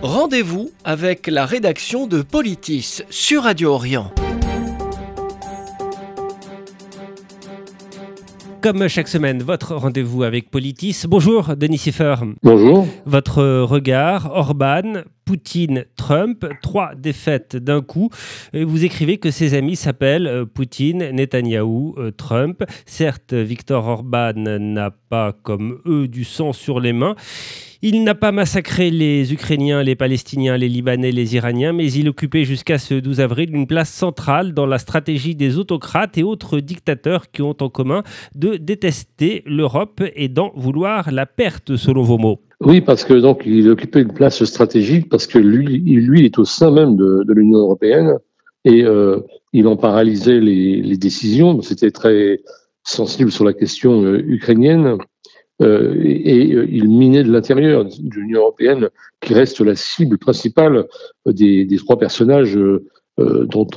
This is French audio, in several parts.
Rendez-vous avec la rédaction de Politis sur Radio Orient. Comme chaque semaine, votre rendez-vous avec Politis. Bonjour Denis Siffer. Bonjour. Votre regard, Orban, Poutine, Trump, 3 défaites d'un coup. Vous écrivez que ses amis s'appellent Poutine, Netanyahou, Trump. Certes, Viktor Orban n'a pas, comme eux, du sang sur les mains. Il n'a pas massacré les Ukrainiens, les Palestiniens, les Libanais, les Iraniens, mais il occupait jusqu'à ce 12 avril une place centrale dans la stratégie des autocrates et autres dictateurs qui ont en commun de détester l'Europe et d'en vouloir la perte, selon vos mots. Oui, parce que donc il occupait une place stratégique parce que lui est au sein même de l'Union européenne et il en paralysait les décisions. C'était très sensible sur la question ukrainienne. Il minait de l'intérieur de l'Union européenne, qui reste la cible principale des 3 personnages dont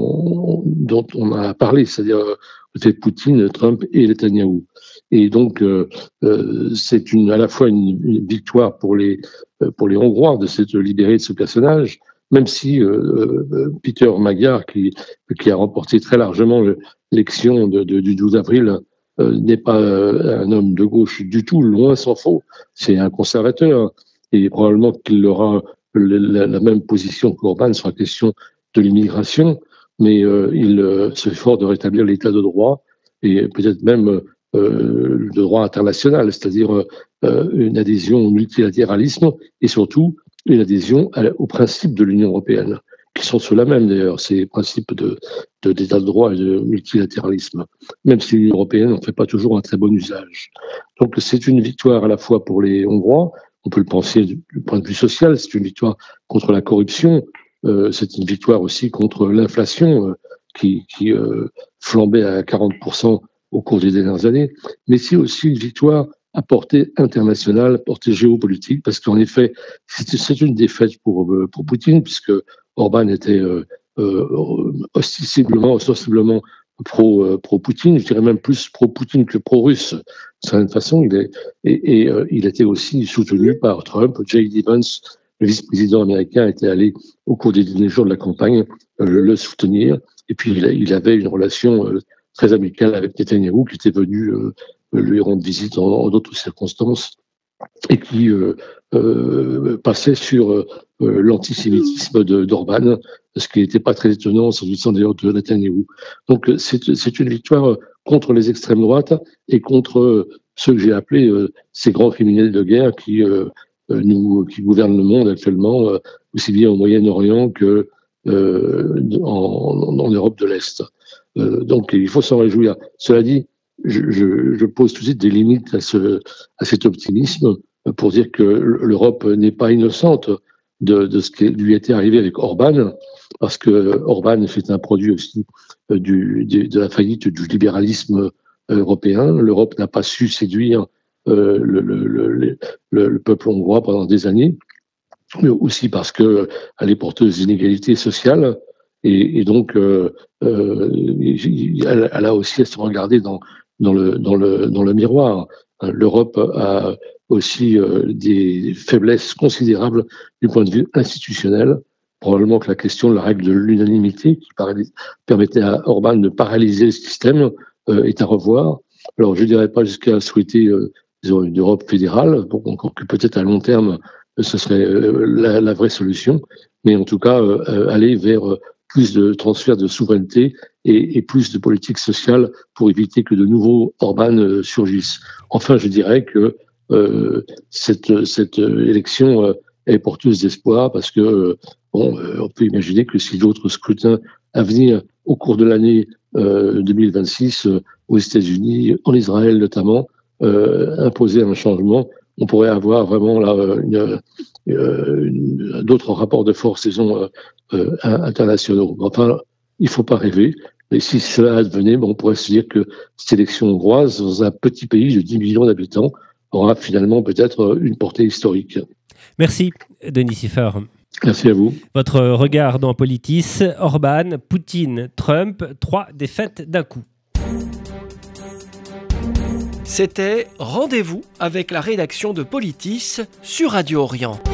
on a parlé, c'est-à-dire peut-être Poutine, Trump et Netanyahou. Et donc c'est à la fois une victoire pour les Hongrois de s'être libérés de ce personnage, même si Peter Magyar, qui a remporté très largement l'élection du 12 avril, n'est pas un homme de gauche du tout, loin s'en faut. C'est un conservateur et probablement qu'il aura la même position qu'Orban sur la question de l'immigration, mais il se fait fort de rétablir l'état de droit et peut-être même le droit international, c'est-à-dire une adhésion au multilatéralisme et surtout une adhésion aux principes de l'Union européenne, qui sont ceux-là même d'ailleurs, ces principes d'état de droit et de multilatéralisme, même si l'Union européenne n'en fait pas toujours un très bon usage. Donc c'est une victoire à la fois pour les Hongrois, on peut le penser du point de vue social, c'est une victoire contre la corruption, c'est une victoire aussi contre l'inflation qui flambait à 40% au cours des dernières années, mais c'est aussi une victoire à portée internationale, à portée géopolitique, parce qu'en effet, c'est une défaite pour Poutine, puisque Orban était ostensiblement pro-Poutine, je dirais même plus pro-Poutine que pro-russe. De certaine façon, il était aussi soutenu par Trump. J.D. Vance, le vice-président américain, était allé au cours des derniers jours de la campagne le soutenir. Et puis, il avait une relation très amicale avec Netanyahou, qui était venu lui rendre visite en d'autres circonstances et qui passait sur l'antisémitisme d'Orban, ce qui n'était pas très étonnant, s'agissant d'ailleurs de Netanyahou. Donc c'est une victoire contre les extrêmes droites et contre ceux que j'ai appelés ces grands criminels de guerre qui gouvernent le monde actuellement, aussi bien au Moyen-Orient que en Europe de l'Est. Donc il faut s'en réjouir. Cela dit, je pose tout de suite des limites à cet optimisme pour dire que l'Europe n'est pas innocente de ce qui lui était arrivé avec Orban, parce que Orban c'est un produit aussi de la faillite du libéralisme européen. L'Europe n'a pas su séduire le peuple hongrois pendant des années, mais aussi parce qu'elle est porteuse d'inégalités sociales. Et donc, elle a aussi à se regarder dans le miroir. L'Europe a aussi des faiblesses considérables du point de vue institutionnel. Probablement que la question de la règle de l'unanimité, qui permettait à Orban de paralyser le système, est à revoir. Alors, je ne dirais pas jusqu'à souhaiter une Europe fédérale, encore que peut-être à long terme, ce serait la vraie solution. Mais en tout cas, aller vers plus de transfert de souveraineté et plus de politique sociale pour éviter que de nouveaux Orban surgissent. Enfin, je dirais que cette élection est porteuse d'espoir parce que on peut imaginer que si d'autres scrutins à venir au cours de l'année 2026 aux États-Unis, en Israël notamment, imposaient un changement, on pourrait avoir vraiment là d'autres rapports de force, disons, internationaux. Enfin, il ne faut pas rêver. Et si cela advenait, on pourrait se dire que cette élection hongroise, dans un petit pays de 10 millions d'habitants, aura finalement peut-être une portée historique. Merci, Denis Siffer. Merci à vous. Votre regard dans Politis, Orban, Poutine, Trump, 3 défaites d'un coup. C'était Rendez-vous avec la rédaction de Politis sur Radio Orient.